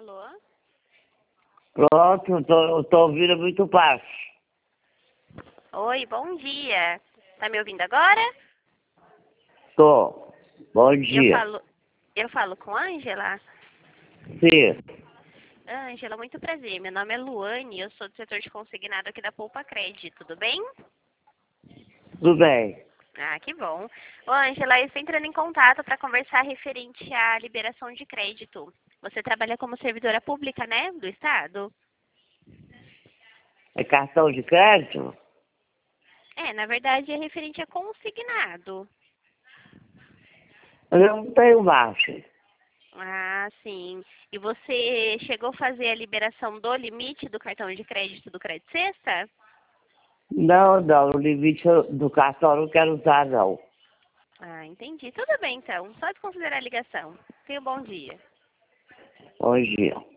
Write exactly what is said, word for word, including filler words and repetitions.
Alô? Pronto, tô, tô ouvindo muito baixo. Oi, bom dia. Tá me ouvindo agora? Tô. Bom Eu dia. falo, eu falo com Ângela? Sim. Ângela, muito prazer. Meu nome é Luane, eu sou do setor de consignado aqui da Poupa Cred, tudo bem? Tudo bem. Ah, que bom. Ô, Ângela, eu estou entrando em contato para conversar referente à liberação de crédito. Você trabalha como servidora pública, né, do Estado? É cartão de crédito? É, na verdade é referente a consignado. Eu não tenho baixo. Ah, sim. E você chegou a fazer a liberação do limite do cartão de crédito do Crédito Sexta? Não, não, o limite do cartão eu não quero usar, não. Ah, entendi. Tudo bem, então. Só desconsiderar a ligação. Tenha um bom dia. Bom dia.